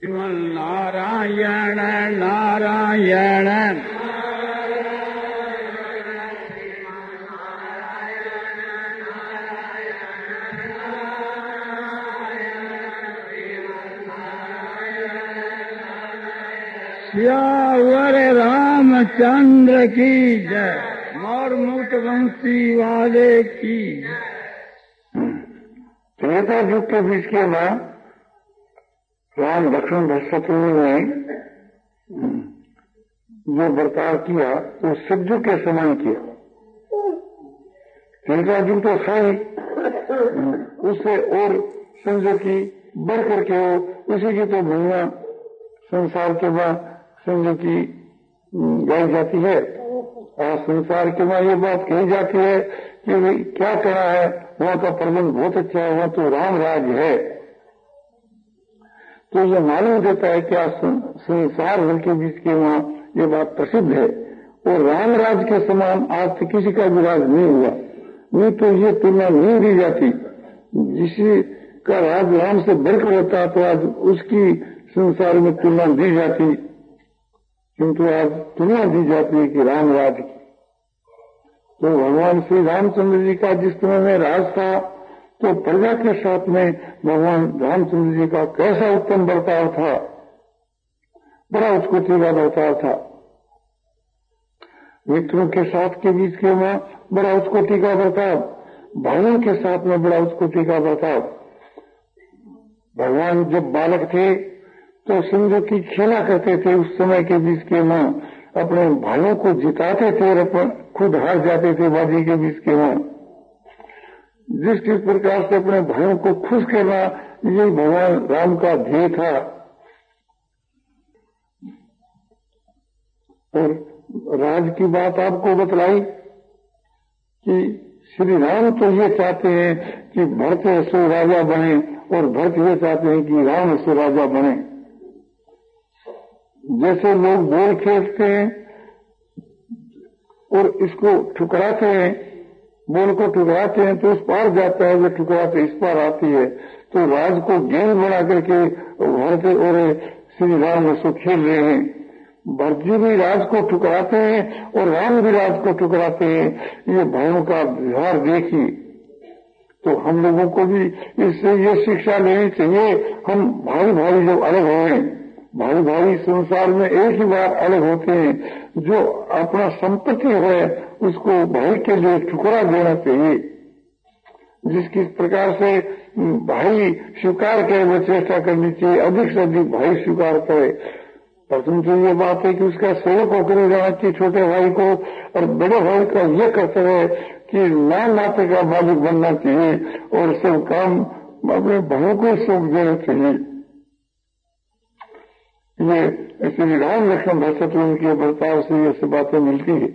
नारायण नारायण सियावर रामचंद्र की जय। मोर मुक्त वंशी वाले की। त्रेता युग के बीच के बाद राम लक्ष्मण शत्रुघ्न ने जो बर्ताव किया वो सज्जु के समान किया। त्रेता युग तो सही उससे और समझो की बढ़ करके हो उसी की तो महिमा संसार के बाद समझो की गाई जाती है। और संसार के बाद ये बात कही जाती है कि क्या करा है वहाँ का प्रबंध बहुत अच्छा है, वहाँ तो राम राज है। तो ये मालूम देता है कि आज संसार भर के बीच के वहाँ ये बात प्रसिद्ध है और राम राज के समान आज तक किसी का भी राज नहीं हुआ। नहीं तो ये तुलना नहीं दी जाती। जिसी का राज राम से बढ़कर होता तो आज उसकी संसार में तुलना दी जाती, किंतु आज तुलना दी जाती है कि राम राज की। तो भगवान श्री रामचंद्र जी का जिस समय में राज था तो प्रजा के साथ में भगवान रामचंद्र जी का कैसा उत्तम बर्ताव था, बड़ा उत्कोटि का बर्ताव था। मित्रों के साथ के बीच के वहां बड़ा उत्कोटि का बर्ताव, भाइयों के साथ में बड़ा उत्कोटि का बर्ताव। भगवान जब बालक थे तो समझो की खेला करते थे। उस समय के बीच के वहां अपने भाइयों को जिताते थे और खुद हार जाते थे बाजी के बीच के वहां। जिस किस प्रकार से अपने भाइयों को खुश करना यही भगवान राम का ध्येय था। और राज की बात आपको बतलाई कि श्री राम तो ये चाहते हैं कि भरत सो राजा बने और भरत ये चाहते हैं कि राम सो राजा बने। जैसे लोग बोल खेलते हैं और इसको ठुकराते हैं, बोल को ठुकराते हैं तो उस पार जाता है, जो ठुकराते इस पार आती है। तो राज को गेंद बना करके भरत और श्री राम उसको खेल रहे हैं। भरत जी भी राज को ठुकराते हैं और राम भी राज को ठुकराते हैं। ये भाइयों का व्यवहार देखिए। तो हम लोगों को भी इससे ये शिक्षा लेनी चाहिए। हम भाई भाई जब अलग हुए, भाई भाई संसार में एक ही बार अलग होते हैं। जो अपना संपत्ति है उसको भाई के लिए ठुकरा देना चाहिए। जिस किस प्रकार से भाई स्वीकार करे वो चेष्टा करनी चाहिए, अधिक से अधिक भाई स्वीकार करे। प्रथम तो ये बात है कि उसका सेवक होकर जाना चाहिए छोटे भाई को, और बड़े भाई का ये कर्तव्य है कि नाम नाते का मालिक बनना चाहिए और सब काम अपने भाइयों को सौंप देना चाहिए। ये श्री राम लक्ष्मण शत्रुघ्न के बर्ताव से ये सब बातें मिलती है।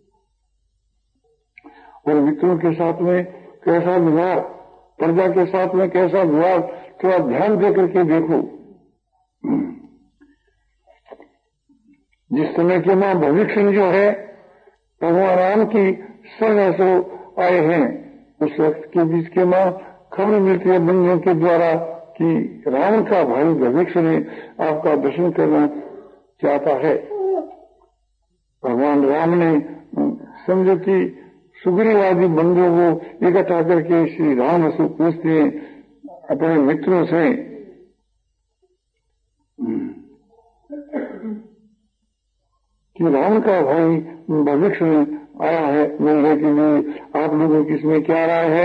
और मित्रों के साथ में कैसा व्यवहार, प्रजा के साथ में कैसा व्यवहार, थोड़ा ध्यान दे करके देखो। जिस समय के मां भविष्य जो है भगवान राम की शरण से आए हैं, उस वक्त के बीच के मां खबर मिलती है बंदियों के द्वारा कि राम का भाई भविष्य ने आपका दर्शन करना चाहता है। भगवान राम ने समझो कि सुग्रीवादी बंधुओं को इकट्ठा करके श्री राम से पूछते हैं अपने मित्रों से कि राम का भाई भविष्य में आया है मिलने के लिए, आप लोगों की इसमें क्या राय है।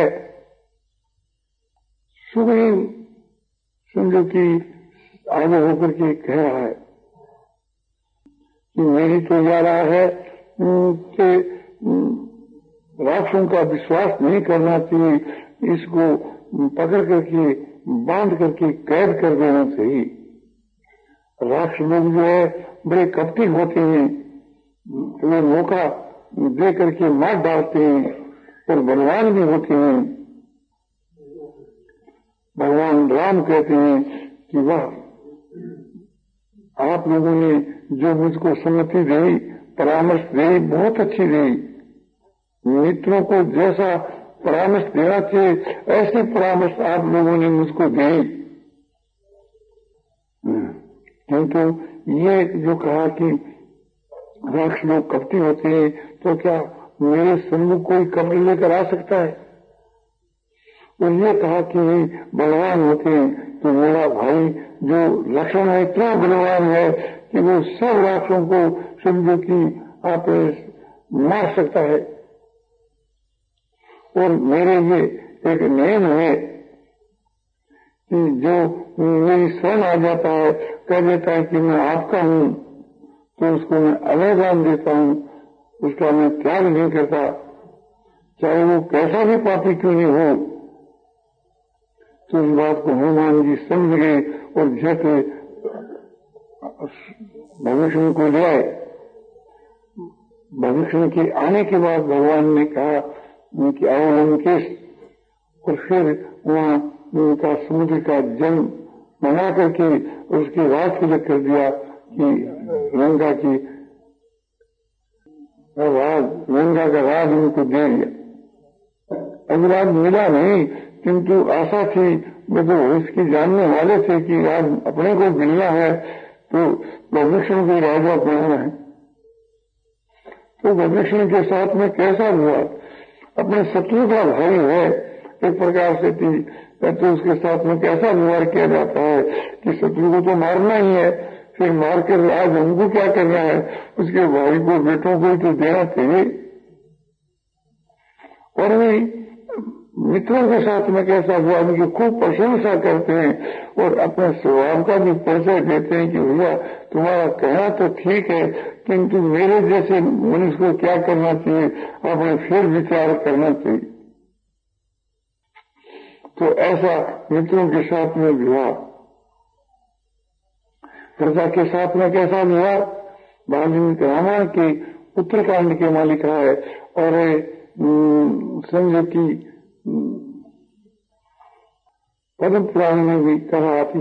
सुग्रीव समझो कि आगे होकर के कह रहा है कि मेरी तो यह राय है कि राक्षसों का विश्वास नहीं करना चाहिए, इसको पकड़ करके बांध करके कैद कर देना चाहिए। राक्षस लोग जो है बड़े कपटी होते हैं, वे मौका दे करके मार डालते हैं और बलवान भी होते हैं। भगवान राम कहते हैं कि वह आप लोगों ने जो मुझको सम्मति दी, परामर्श दी, बहुत अच्छी दी। मित्रों को जैसा परामर्श देना चाहिए ऐसे परामर्श आप लोगों ने मुझको दी। किंतु ये जो कहा कि राक्षस लोग कपटी होते हैं, तो क्या मेरे सम्मुख कोई कमल लेकर आ सकता है? और ये कहा कि बलवान होते हैं, तो मेरा भाई जो लक्ष्मण है इतना बलवान है कि वो सब राक्षसों को समझो कि आप मार सकता है। और मेरे ये एक नियम है कि जो मेरी शरण आ जाता है, कह देता है कि मैं आपका हूं, तो उसको मैं अवैधान देता हूं, उसका मैं त्याग नहीं करता, चाहे वो कैसा भी पापी क्यों नहीं हो। तो इस बात को हनुमान जी समझ गए और झट भविष्य को ले आए। भविष्य के आने के बाद भगवान ने कहा कि आओ लंकेश, और फिर वहां उनका समुद्र का जल बना करके उसकी रात तिलक कर दिया कि लंका की लंका का राज उनको दे दिया। अभिराज मिला नहीं, किंतु आशा थी, वो तो इसकी जानने वाले थे कि आज अपने को मिलना है, तो भविष्य को राजा बनाना है। तो भविष्य के साथ में कैसा हुआ? अपने शत्रु का भाई है एक प्रकार से थी, तो उसके साथ में कैसा व्यवहार किया जाता है कि शत्रु को तो मारना ही है, फिर मार कर आज हमको क्या करना है, उसके भाई को बेटों को तो देना चाहिए। और वही मित्रों के साथ में कैसा हुआ, उनकी खूब प्रशंसा करते हैं और अपने स्वभाव का भी परिचय देते हैं कि भैया तुम्हारा कहना तो ठीक है, किंतु मेरे जैसे मनुष्य को क्या करना चाहिए, आपने फिर विचार करना चाहिए। तो ऐसा मित्रों के साथ में विवाह, प्रजा के साथ में कैसा विवाह, वाल्मीकि रामायण के उत्तरकांड के मालिक है। और समझो कि पद्म पुराण में भी कहा आती।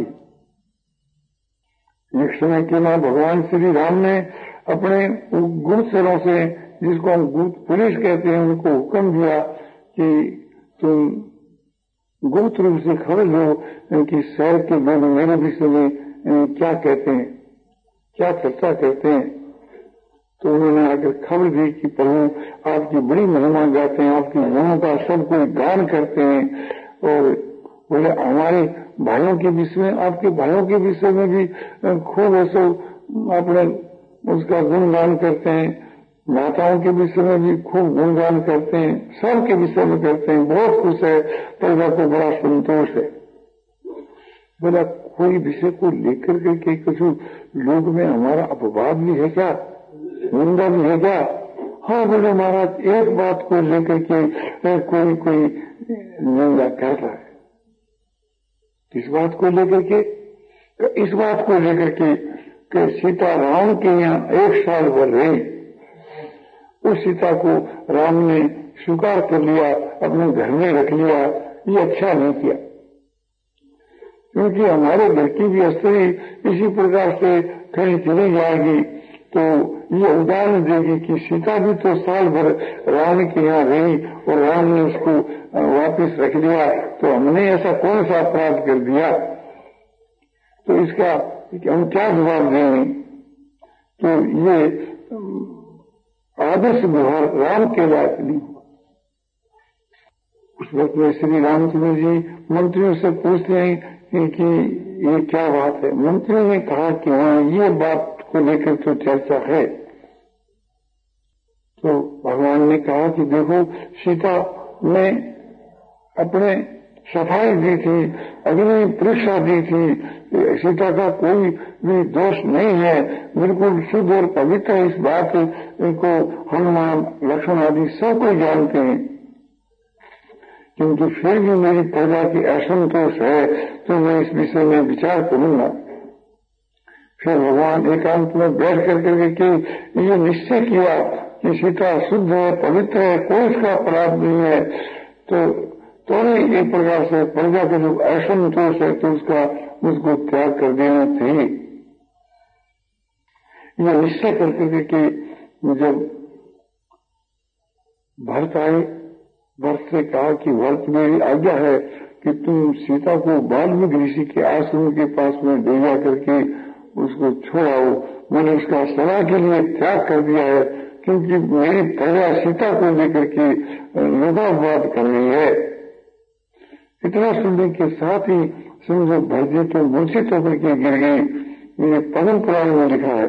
एक समय के बाद भगवान श्री राम ने अपने गुप्तचरों से, जिसको हम गुप्त पुलिस कहते हैं, उनको हुक्म दिया कि तुम गुप्त रूप से खबर लो कि शहर के लोग मेरे विषय में क्या कहते हैं, क्या चर्चा करते हैं। तो उन्होंने आकर खबर दी कि प्रभु आपकी बड़ी महिमा गाते हैं, आपकी गुणों का सब कोई गान करते हैं, और बोले हमारे भाइयों के विषय में, आपके भाइयों के विषय में भी खूब ऐसा अपने उसका गुणगान करते हैं, माताओं के विषय में भी खूब गुणगान करते हैं, सबके विषय में करते हैं, बहुत खुश है, प्रजा को बड़ा संतोष है। बोला कोई विषय को लेकर के कुछ लोग में हमारा अपवाद भी है क्या, निंदा भी है क्या? हाँ बोले महाराज, एक बात को लेकर के कोई निंदा कर रहा है। किस बात को लेकर के? इस बात को लेकर के सीता राम के यहाँ 1 साल भर रही, उस सीता को राम ने स्वीकार कर लिया, अपने घर में रख लिया। ये अच्छा नहीं किया, क्योंकि हमारे घर की भी स्त्री इसी प्रकार से कहीं चली जाएगी तो ये उदाहरण देगी कि सीता भी तो साल भर राम के यहाँ रही और राम ने उसको वापस रख लिया, तो हमने ऐसा कौन सा अपराध कर दिया? तो इसका हम क्या जवाब देंगे? तो ये आदर्श व्यवहार राम के लायक नहीं हुआ। उस वक्त में श्री रामचंद्र जी मंत्रियों से पूछते हैं कि ये क्या बात है। मंत्रियों ने कहा कि हाँ ये बात को लेकर तो चर्चा है। तो भगवान ने कहा कि देखो सीता ने अपने सफाई दी थी, अग्नि परीक्षा दी थी, सीता का कोई भी दोष नहीं है, बिल्कुल शुद्ध और पवित्र। इस बात को हनुमान लक्ष्मण आदि सब कोई जानते हैं, क्योंकि फिर भी मेरी प्रजा की असंतोष है, तो मैं इस विषय में विचार करूंगा। फिर भगवान एकांत में बैठ करके ये निश्चय किया कि सीता शुद्ध है, पवित्र है, कोई इसका अपराध नहीं है, तो एक प्रकार से प्रजा का जो असंतोष है तो उसको त्याग कर देना चाहिए। यह निश्चय करके कि जब भरत आए, भरत से कहा कि भरत मेरी आज्ञा है कि तुम सीता को वाल्मीकि ऋषि के आश्रम के पास में ले जा करके उसको छोड़ाओ, मैंने उसका सदा के लिए त्याग कर दिया है, क्योंकि मेरी प्रजा सीता को लेकर के विवाद करनी है। इतना सुनने के साथ ही समझो भरती तो मूर्छित होकर के गिर गई। ये पद्म पुराण में लिखा है।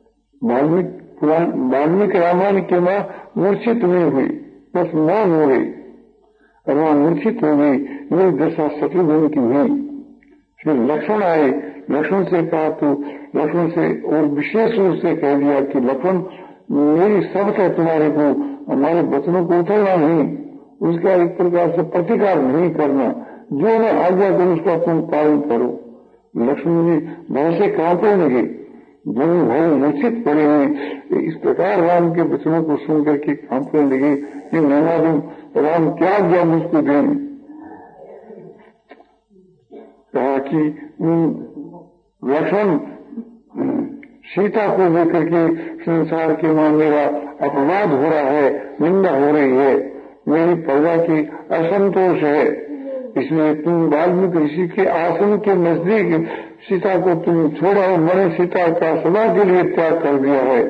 वाल्मीकि रामायण के मां मूर्छित नहीं हुई, बस मौन हो गई और वहां मूर्छित हो गई। ये दशा शत्रुघ्न की हुई। फिर लक्ष्मण आए, लक्ष्मण से कहा तो लक्ष्मण से और विशेष रूप से कह दिया कि लक्ष्मण मेरी शर्त है तुम्हारे को, हमारे वचनों को उतरना नहीं, उसका एक प्रकार से प्रतिकार नहीं करना, जो मैं आज्ञा करूं उसका तुम पालन करो। लक्ष्मण जी भय से कांपने लगे, दोनों भाई मूर्छित पड़े हुए इस प्रकार राम के वचनों को सुनकर के कांपने लगे कि मैं मालूम राम क्या आज्ञा मुझको दें। कहा कि लक्ष्मण सीता को लेकर के संसार के मां मेरा अपवाद हो रहा है, निंदा हो रही है, मेरी प्रजा की असंतोष है, इसलिए तुम वाल्मीकि ऋषि के आश्रम के नजदीक सीता को तुम छोड़ा और मैंने सीता का सदा के लिए त्याग कर दिया है।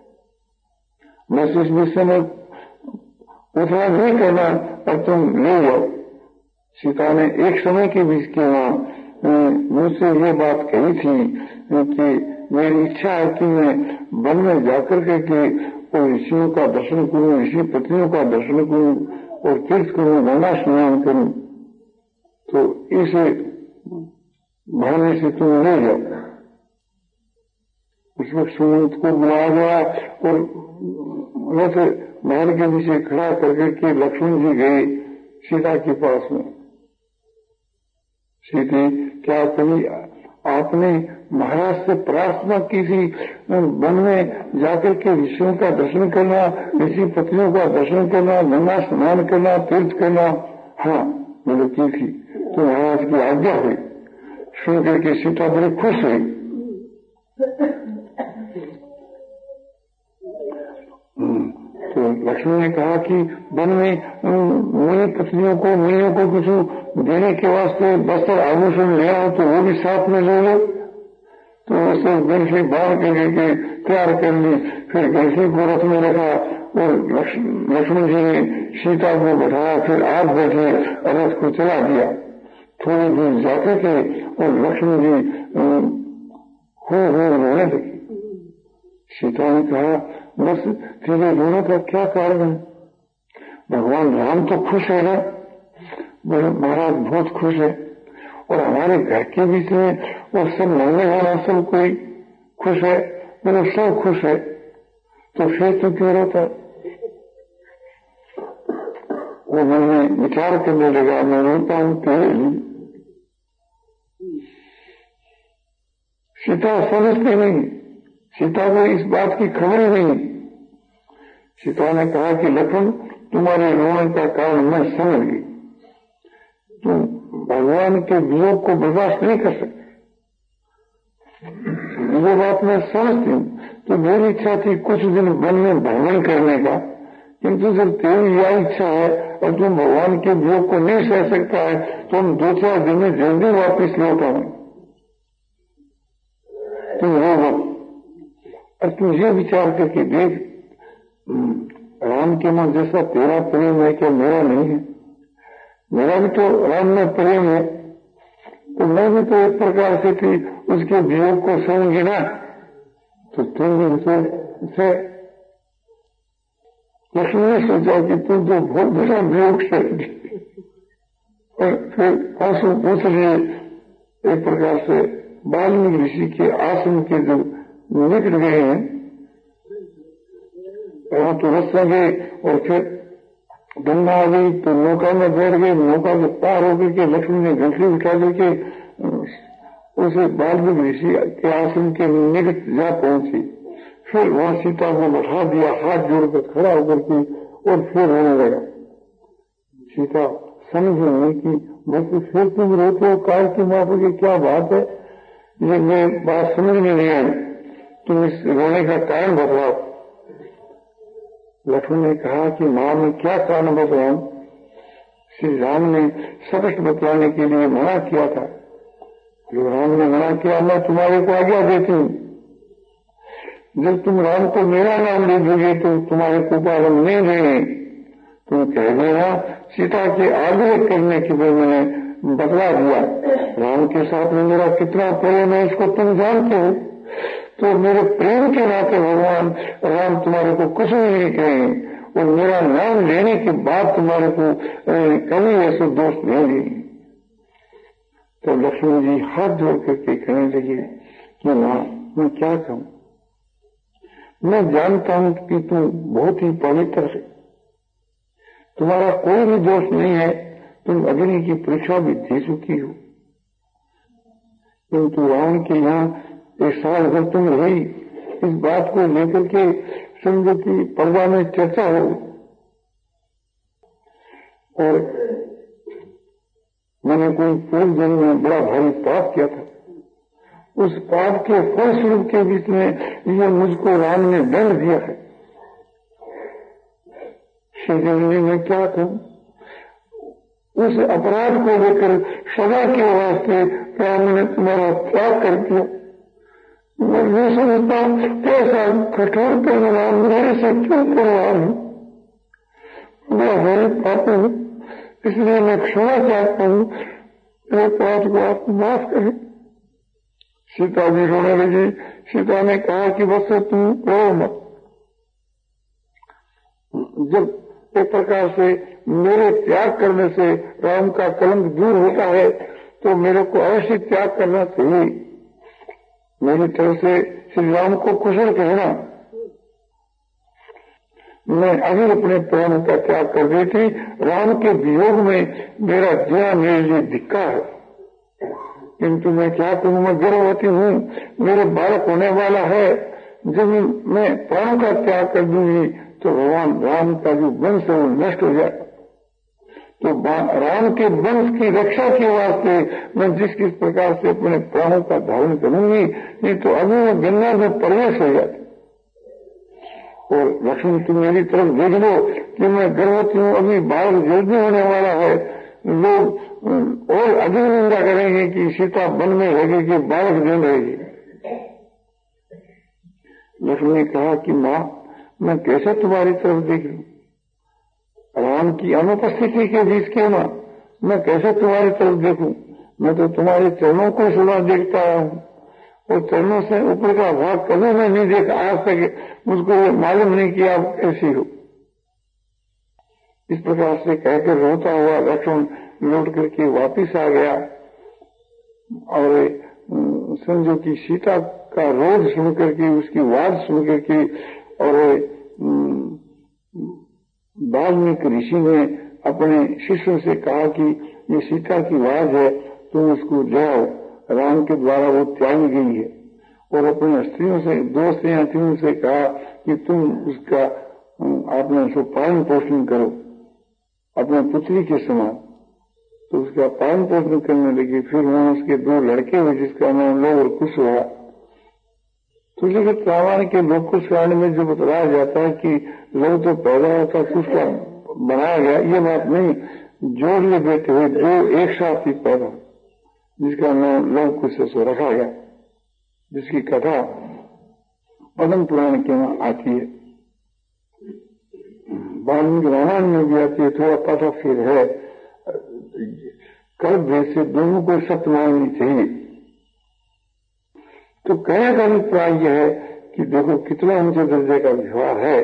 बस इस विषय में उतना नहीं करना और तुम ले जाओ। सीता ने एक समय के बीच के मुझसे ये बात कही थी कि मेरी इच्छा है कि मैं वन में जाकर के ऋषियों का दर्शन करूं, ऋषि पत्नियों का दर्शन करूं और तीर्थ करूं, गंगा स्नान करूं, तो इस बहाने से तुम ले जाओ। उस वक्त सुमंत को बुलाया गया और वैसे महल के नीचे खड़ा करके लक्ष्मण जी गए सीता के पास में। सीते, क्या कभी आपने महाराज से प्रार्थना की थी वन में जाकर के ऋषियों का दर्शन करना, ऋषि पत्नियों का दर्शन करना, गंगा स्नान करना, तीर्थ करना? हाँ, मैंने की थी, तो महाराज की आज्ञा हुई। सुन करके सीता बड़ी खुश हुई। तो लक्ष्मण ने कहा कि वन में मेरी पत्नियों को मुनियों को कुछ देने के वास्ते वस्त्र आभूषण ले आओ, तो वो भी साथ में ले लो। तो उसने गलसी बाहर करके तैयार कर ली, फिर गलसी को रथ में रखा और लक्ष्मण जी ने सीता को बैठाया, फिर आप बैठे और रथ को चला दिया। थोड़ी दूर जाते थे और लक्ष्मण जी हो रोने लगी। सीता ने कहा, बस तेरे रोने का क्या कारण है? भगवान राम तो खुश है ना, महाराज बहुत खुश है, और हमारे घर के बीच में और सब मांगने वाला सब कोई खुश है, मेरा सब खुश है, तो फिर तो क्यों रोता? वो मन में विचार करने लगा, मैं रोता हूं तेरे लिए। सीता समझती नहीं, सीता को इस बात की खबर ही नहीं। सीता ने कहा कि लक्ष्मण, तुम्हारे रोने का कारण मैं समझ गई, तुम भगवान के वियोग को बर्दाश्त नहीं कर सकते, वो बात मैं समझती हूँ। तो मेरी इच्छा थी कुछ दिन वन में भ्रमण करने का, किंतु जब तेरी यह इच्छा है और तुम भगवान के वियोग को नहीं सह सकता है, तो हम 2-4 दिन में जल्दी वापिस लौट आए। तुम रो और तुम ये विचार करके देख, राम के मन जैसा तेरा प्रेम है क्या मेरा नहीं है? मेरा भी तो राम में प्रेम है, तो मैं भी तो एक प्रकार से थी उसके वियोग को सहूंगी ना। तो तुम भी उसे लक्ष्मण ने सोचा कि तुम तो बहुत बड़ा वियोग सहेगी, और फिर आंसू पूछ लिए। एक प्रकार से वाल्मीकि ऋषि के आश्रम के जो निकट गए हैं, वहां तो रस गए और फिर गंगा आ गई, तो नौका में बैठ गए। नौका के पार होकर के लक्ष्मण ने घंटी उठा करके उसे वाल्मीकि ऋषि के आश्रम के निकट जा पहुंची। फिर वहां सीता को बैठा दिया, हाथ जोड़कर खड़ा होकर के, और फिर रोने लगा। सीता समझ नहीं कि बस फिर तुम रोते हो, काल की माफी की क्या बात है, ये मैं बात समझ में नहीं आई, तुम इस रोने का कारण बताओ। लक्ष्मण ने कहा कि मां में क्या कारण बताऊं? श्री राम ने स्पष्ट बतलाने के लिए मना किया था, जो राम ने मना किया मैं तुम्हारे को आज्ञा देती हूँ, जब तुम राम को मेरा नाम दे दोगे तो तुम्हारे को पालन नहीं देंगे। तुम कह देना सीता के आग्रह करने के लिए मैंने बदला दिया, राम के साथ में मेरा कितना प्रेम है इसको तुम जानते हो, तो मेरे प्रेम के नाते भगवान राम तुम्हारे को कुछ भी नहीं कहेंगे और मेरा नाम लेने के बाद तुम्हारे को कभी ऐसे दोष देंगे। तो लक्ष्मण जी हाथ जोड़ करके कहने लगे कि मां मैं क्या कहूं, मैं जानता हूं कि तुम बहुत ही पवित्र है, तुम्हारा कोई भी दोष नहीं है, तुम अग्नि की परीक्षा भी दे चुकी हो, किंतु रावण के यहाँ एक साल भर तुम रही, इस बात को लेकर के समझो कि पर्दा में चर्चा हो और मैंने कोई पूर्व जन्म में बड़ा भारी पाप किया था, उस पाप के फलस्वरूप के बीच में ये मुझको राम ने दंड दिया है। श्रीदेवी मैं क्या कहूं, उस अपराध को लेकर सदा के वास्ते राम ने तुम्हारा त्याग कर दिया। मैं ये समझता हूं कैसा कठोर परिणाम मेरे से क्यों करवा हूं, मैं बड़े पापी हूं, इसलिए मैं क्षमा चाहता हूं, मेरे पाप को आप माफ करें। सीता भी रोने लगी। सीता ने कहा कि बस तुम रो मत, जब एक प्रकार से मेरे त्याग करने से राम का कलंक दूर होता है तो मेरे को अवश्य त्याग करना चाहिए। मेरी तरफ से श्री राम को कुशल कहना, मैं अभी अपने प्राणों का त्याग कर देती, राम के वियोग में मेरा जीना मेरे लिए धिक्कार है, किंतु मैं क्या करूं, मैं गर्भवती हूं, मेरे बालक होने वाला है, जब मैं प्राणों का त्याग कर दूंगी तो भगवान राम का जो वंश है वो नष्ट हो जाएगा। तो राम के वंश की रक्षा के वास्ते मैं जिस किस प्रकार से अपने प्राणों का धारण करूंगी, नहीं तो अभी मैं गंगा में प्रवेश हो जाती। और लक्ष्मण तुम मेरी तरफ देख लो कि मैं गर्भवती हूं, अभी बालक जल्दी होने वाला है, लोग और अधिक निंदा करेंगे कि सीता वन में रहेगी कि बालक जन रहेगी। लक्ष्मण ने कहा कि मां मैं कैसे तुम्हारी तरफ देख लूं, राम की अनुपस्थिति के बीच क्यों ना, मैं कैसे तुम्हारी तरफ देखूं, मैं तो तुम्हारे चरणों को सदा देखता आया हूं और चरणों से ऊपर का भाग कभी मैं नहीं देखा आज तक, मुझको ये मालूम नहीं कि आप कैसी हो। इस प्रकार से कहकर रोता हुआ लक्ष्मण लौट करके वापिस आ गया और समझो कि सीता का रोध सुन करके, उसकी आवाज सुन करके, और वाल्मीकि ऋषि ने अपने शिष्यों से कहा कि ये सीता की आवाज है, तुम उसको जाओ, राम के द्वारा वो त्यागी गई है, और अपने स्त्रियों से, दो स्त्रियां थी, उनसे कहा कि तुम उसका आपने उसको पालन पोषण करो अपने पुत्री के समान। तो उसका पालन पोषण करने लगी। फिर वहां उसके दो लड़के हुए जिसका नाम लोग और कुश हुआ। तुलसीगढ़ रामायण के लोग कुश कांड में जो बताया जाता है कि लोग तो पैदा होता कुश का बनाया गया, ये बात नहीं, जोड़ ले बेटे हुए जो एक साथ ही पैदा, जिसका नाम लोग कुश से रखा गया, जिसकी कथा पद्म पुराण के वहां आती है, वाल्मीकि रामायण में भी आती है। थोड़ा पाठा फिर है, कर्म भेद से दोनों को सत्य माननी चाहिए। तो कहने का अभिप्राय यह है कि देखो कितना ऊंचे दर्जे का व्यवहार है,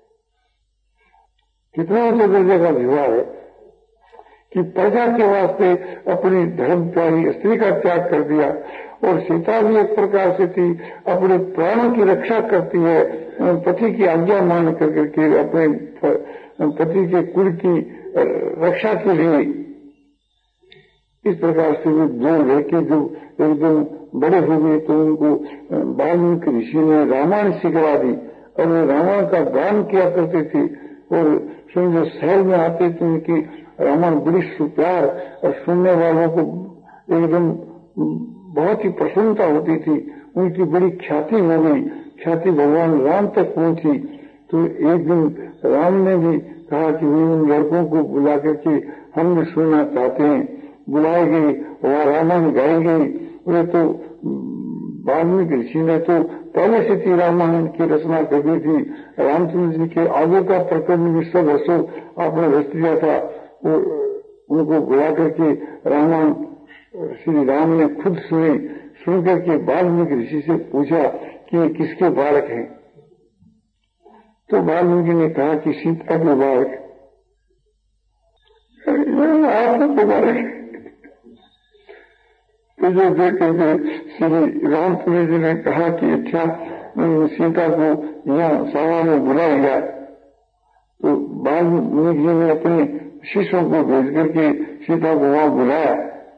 कितना ऊंचे दर्जे का व्यवहार है कि प्रजा के वास्ते अपनी धर्म प्यारी स्त्री का त्याग कर दिया। और सीता भी एक प्रकार से थी, अपने प्राणों की रक्षा करती है, पति की आज्ञा मान करके अपने पति के कुल की रक्षा के लिए। इस प्रकार से वो दो लड़के जो एकदम बड़े हो गए तो उनको वाल्मीकि ऋषि ने रामायण सिखवा दी और वे रामायण का गान किया करते थे। और समझो शहर में आते थे उनकी रामायण बड़ी सुप्यार और सुनने वालों को एकदम बहुत ही प्रसन्नता होती थी। उनकी बड़ी ख्याति हो गई, ख्याति भगवान राम तक पहुंची। तो एक दिन राम ने भी कहा कि वे उन लड़कों को बुला करके हम भी सुनना चाहते हैं। बुलाई गई, वहां रामायण गाई गई वे तो वाल्मीकि ऋषि ने तो पहले से ही रामायण की रचना कर दी थी। रामचंद्र जी के आगे का प्रकरण भी सब रसो आपने रच दिया था। वो उनको बुला करके रामायण श्री राम ने खुद सुनी। सुनकर के वाल्मीकि ऋषि से पूछा कि ये किसके बालक हैं? तो वाल्मीकि ने कहा कि सीता के बालक। आपके बालक तो जो देखे श्री रामचंद्र जी ने कहा कि अच्छा सीता को यहाँ सभा में बुलाएगा। तो वाल्मीकि जी ने अपने शिष्यों को भेज करके सीता को वहां बुलाया।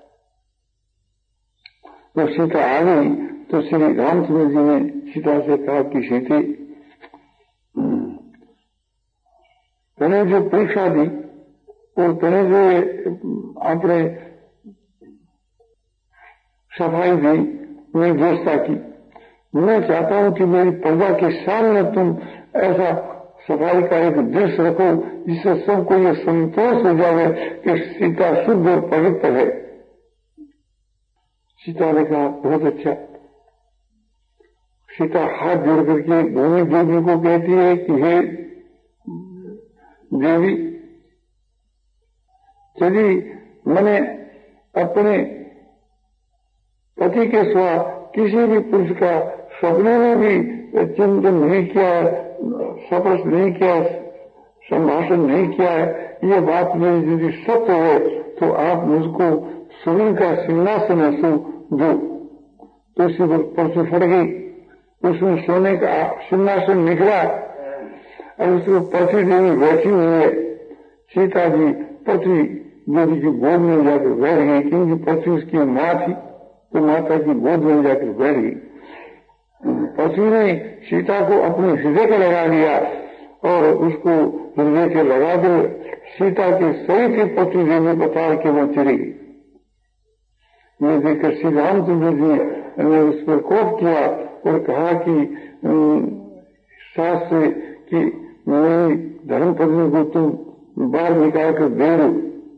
तो सीता आ गई तो श्री रामचंद्र जी ने सीता से कहा कि सीते तने जो परीक्षा दी और तने जो अपने सफाई दी, मेरी व्यवस्था की, मैं चाहता हूं कि मेरी प्रजा के सामने तुम ऐसा सफाई का एक दृश्य रखो जिससे सबको ये संतोष हो जाए कि सीता शुद्ध और पवित्र है। सीता ने कहा बहुत अच्छा। सीता हाथ जोड़ करके भूमि देवी को कहती है कि हे देवी, यदि मैंने अपने पति के सिवा किसी भी पुरुष का सपने में भी चिंतन नहीं किया, स्पर्श नहीं किया, संभाषण नहीं किया है, ये बात मेरी यदि सत्य है तो आप मुझको स्वर्ण का सिंहासन ऐसो दो। तो उसी वक्त परसों फट गई, उसमें सोने का सिंहासन निकला और उसको पृथ्वी देवी बैठी हुई है। सीता जी पृथ्वी देवी की गोद में जाकर बैठ गई, क्योंकि पृथ्वी उसकी माँ थी तो माता की गोद में जाकर बैठ गई। पृथ्वी ने सीता को अपने हृदय को लगा लिया और उसको हृदय के लगा कर सीता के शरीर के पृथ्वी देवी बता के वो चली गई। ये देखकर श्री रामचंद्र जी ने उस पर कोप किया और कहा कि सास से कि मेरी धर्म पत्नी को तुम बाहर निकाल कर दे दो,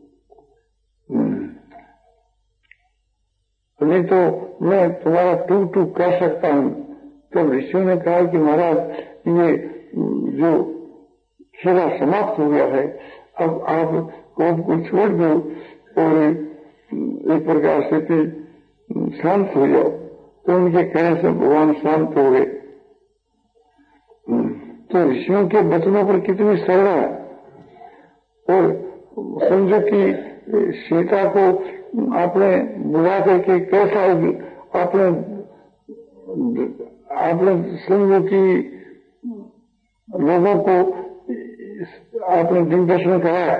नहीं तो मैं तुम्हारा टूक टूक कर सकता हूं। तो ऋषियों ने कहा कि महाराज ये जो खेला समाप्त हो गया है, अब आप कोप को छोड़ दो और एक प्रकार से शांत हो जाओ। तो उनके कहने से भगवान शांत हो गए। तो ऋषियों के वचनों पर कितनी श्रद्धा है। और समझो कि सीता को आपने बुला करके कैसा आपने समझो कि लोगों को आपने दिग्दर्शन कराया,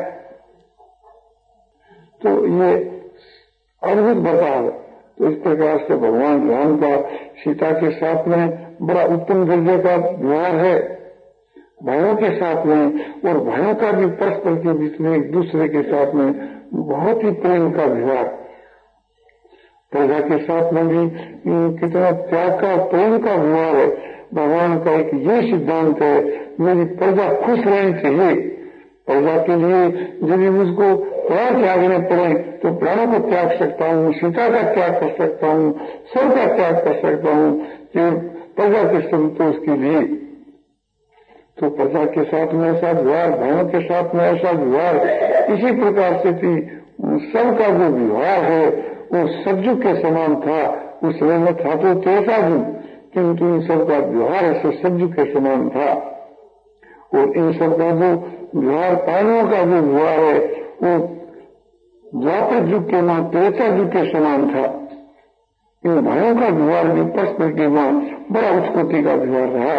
तो ये अद्भुत बर्ताव है। तो इस प्रकार से भगवान राम का सीता के साथ में बड़ा उत्तम दर्जे का व्यवहार है, भाइयों के साथ में, और भाइयों का भी परस्पर के बीच में एक दूसरे के साथ में बहुत ही प्रेम का व्यवहार। प्रजा के साथ में भी कितना त्याग का प्रेम का व्यवहार है। भगवान का एक ये सिद्धांत है, मेरी प्रजा खुश रहनी चाहिए। प्रजा के लिए यदि मुझको प्राण त्यागने पड़े तो प्राणों को त्याग सकता हूँ, सीता का त्याग कर सकता हूँ, सबका त्याग कर सकता हूँ कि प्रजा के संतोष के लिए। तो प्रजा के साथ में ऐसा व्यवहार, भाइयों के साथ में ऐसा व्यवहार, इसी प्रकार से थी सबका जो व्यवहार है वो सज्जु के समान था। उस समय में था तो कैसा भी, किंतु इन सबका व्यवहार ऐसे सज्जु के समान था। और इन सबका जो व्यवहार, पानियों का जो व्यवहार है वो द्वापर युग के मां त्रेता युग के समान था। इन भाइयों का व्यवहार भी परस्पर के मां बड़ा उत्पत्ति का व्यवहार रहा।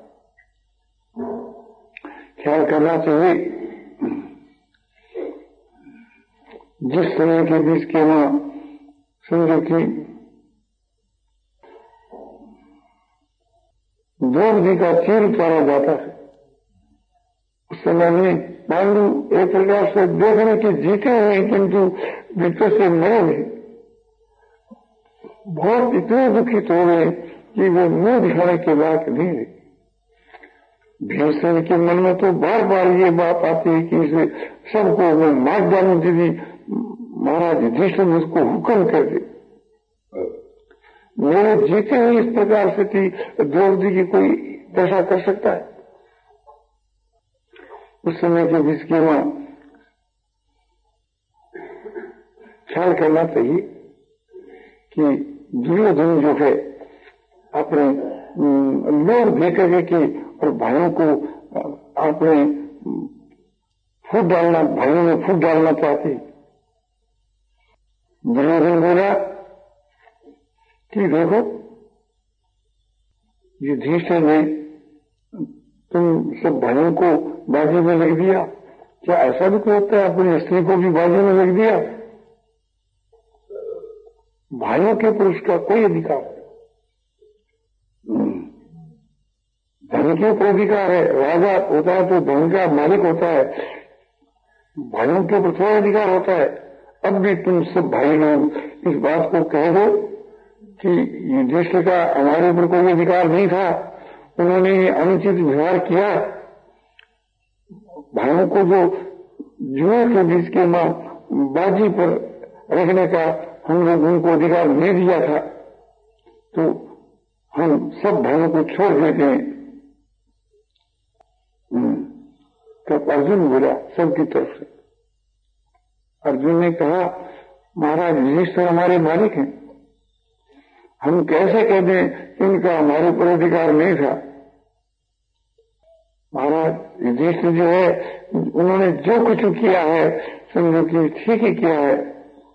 ख्याल करना चाहिए, जिस समय के बीच के मां समझो कि द्रौपदी का चीर उतारा जाता है, उस समय में पांडु एक प्रकार से देखने की जीते हुए किंतु भीतर से मरे हुए बहुत इतने दुखित हो गए कि वो मुंह दिखाने के लायक नहीं रहे। भीमसेन के मन में तो बार बार ये बात आती है कि इसे सबको मैं मार डालूं, यदि महाराज युधिष्ठिर मुझको हुक्म कर दे। मेरे जीते हुए इस प्रकार से थी, द्रौपदी की कोई दशा कर सकता है? उस समय के जिसकी मां ख्याल करना चाहिए कि दुर्योधन जो है अपने लोग देकर के और भाइयों को अपने फूट डालना, भाइयों में फूट डालना चाहते। दुर्योधन बोला कि देखो युधिष्ठिर ने तुम सब भाइयों को बाजी में लग दिया, क्या ऐसा भी कोई होता है अपनी स्त्री को भी बाजी में लग दिया? भाइयों के पुरुष का कोई अधिकार नहीं, धन के ऊपर अधिकार है। राजा होता है तो धन का मालिक होता है, भाइयों के ऊपर थोड़ा अधिकार होता है। अब भी तुम सब भाई लोग इस बात को कह दो कि युधिष्ठिर का हमारे ऊपर कोई अधिकार नहीं था, उन्होंने अनुचित व्यवहार किया, भाइयों को जो जुए के बीच के मां बाजी पर रखने का हम लोग उनको अधिकार नहीं दिया था, तो हम सब भाइयों को छोड़ देते हैं। तब अर्जुन बोला सबकी तरफ से, अर्जुन ने कहा महाराज युधिष्ठिर हमारे मालिक हैं, हम कैसे कह दें कि इनका हमारे ऊपर अधिकार नहीं था? महाराज युधिष्ठिर जो है उन्होंने जो कुछ किया है समझो कि ठीक ही किया है।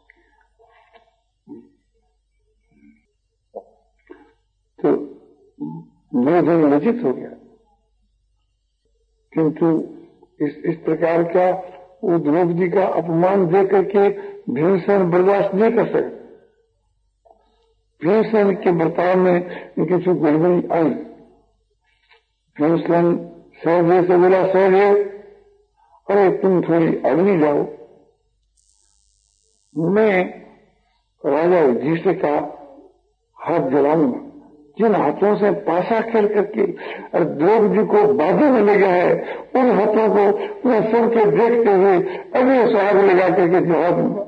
तो दुर्योधन लज्जित हो गया, किंतु इस प्रकार का वो द्रौपदी का अपमान देख करके भीमसेन बर्दाश्त नहीं कर सके। भीमसेन के बर्ताव में किसी गड़बड़ी आई। भीमसेन सहदेव से बोला, सहदेव अरे तुम थोड़ी अग्नि जाओ, मैं राजा युधिष्ठिर का हाथ जलाऊंगा। जिन हाथों से पासा खेल करके और द्रौपदी को बांधने में लगा है, उन हाथों को मैं सबके देखते हुए अभी उस आग लगा करके जला दूंगा।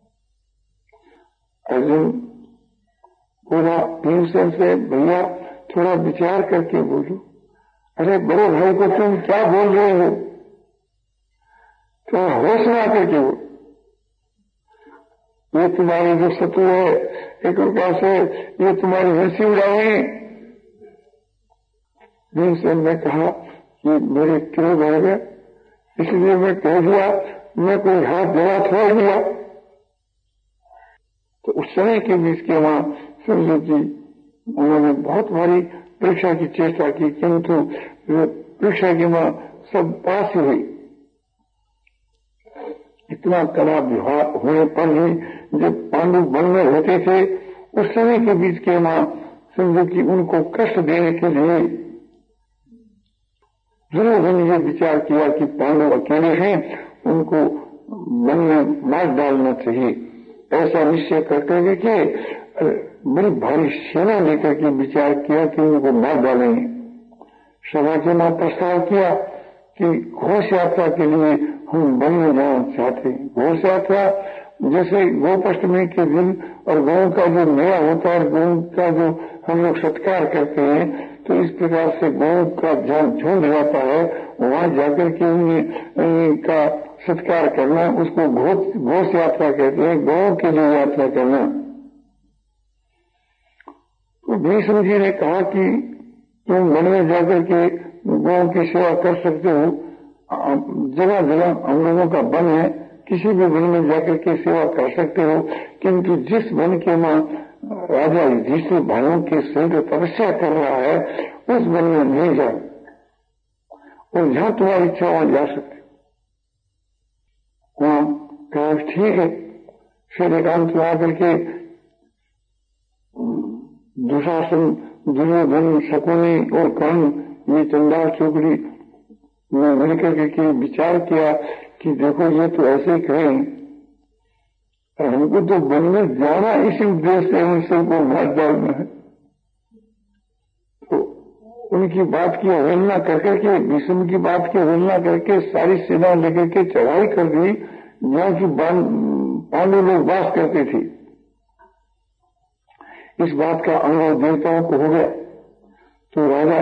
अर्जुन बोला भीमसेन से, भैया थोड़ा विचार करके बोलो। अरे बड़े भाई को तुम क्या बोल रहे हो, थोड़ा होश में आकर के बोलो। ये तुम्हारे जो शत्रु है एक प्रकार से ये तुम्हारी हंसी उड़ाए। भीमसेन ने कहा कि मेरे क्यों बढ़ गए, इसलिए मैं कह दिया, मैं कोई हाथ जला छोड़ दिया। तो उस समय के बीच के वहां समझो जी उन्होंने बहुत भारी परीक्षा की चेष्टा की, किंतु परीक्षा की मां सब पास ही हुई। इतना कड़ा विवाह होने पर भी जब पांडु वन में रहते थे उस समय के बीच के मां समझो कि उनको कष्ट देने के लिए दुर्योधन ने विचार किया कि पांडव अकेले हैं, उनको वन में मार डालना चाहिए। ऐसा निश्चय करते हुए कि बड़ी भारी सेना लेकर के विचार किया कि उनको मार डालेंगे। सभा के मां प्रस्ताव किया कि घोष यात्रा के लिए हम वन में जाना चाहते हैं। घोष यात्रा जैसे गोपाष्टमी के दिन और गौ का जो मेला होता है, गौ का जो हम लोग सत्कार करते हैं, तो इस प्रकार से गौ का झुंड रहता है, वहां जाकर के उनका सत्कार करना, उसको घोष यात्रा कहते हैं, गौ के लिए यात्रा करना। तो भीष्म जी ने कहा कि तुम वन में जाकर के गौ की सेवा कर सकते हो, जगह जगह हम लोगों का वन है, किसी भी वन में जाकर के सेवा कर सकते हो, किंतु जिस वन के मां राजा युधिष्ठिर भाइयों के सहित तपस्या कर रहा है उस वन में नहीं जाओ, और जहां तुम्हारी इच्छा वहां जा सकते हो। वहां कहा ठीक है। फिर एकांत में आकर के दुशासन, दुर्योधन, शकुनी और कर्ण ये चंडाल चौकड़ी में मिलकर के विचार किया कि देखो ये तो ऐसे कहें, हमको तो वन में जाना इसी उद्देश्य से उन सबको मार डालना है। तो उनकी बात की अवहेलना करके के भीष्म की बात की अवहेलना करके सारी सेना लेकर के चढ़ाई कर दी जहां की पांडव लोग वास करते थे। इस बात का अनुभव देवताओं को हो गया। तो राजा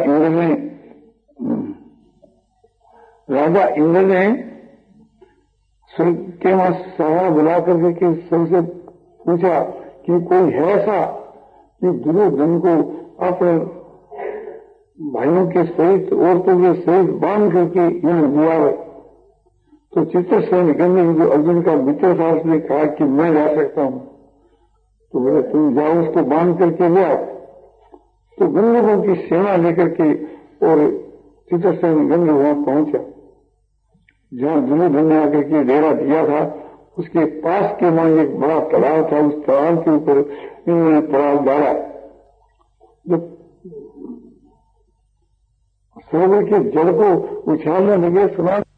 इंद्र ने स्वर्ग के वहां सभा बुला करके सबसे पूछा कि कोई है ऐसा कि दुर्योधन को अपने भाइयों के सहित औरतों के सहित बांध करके युद्ध बुलावे। तो चित्रसेन गंधर्व जो अर्जुन का मित्र था उसने कहा कि मैं जा सकता हूं। तो बोले तुम जाओ उसको बांध करके ले आओ। तो गंधर्वों की सेना लेकर के और चित्रसेन गंधर्व वहां पहुंचा जहां दुर्योधन ने आकर के डेरा दिया था। उसके पास के वहां एक बड़ा तालाब था, उस तालाब के ऊपर इन्होंने पड़ाव डाला। जब सरोवर के जल को उछालने लगे सुना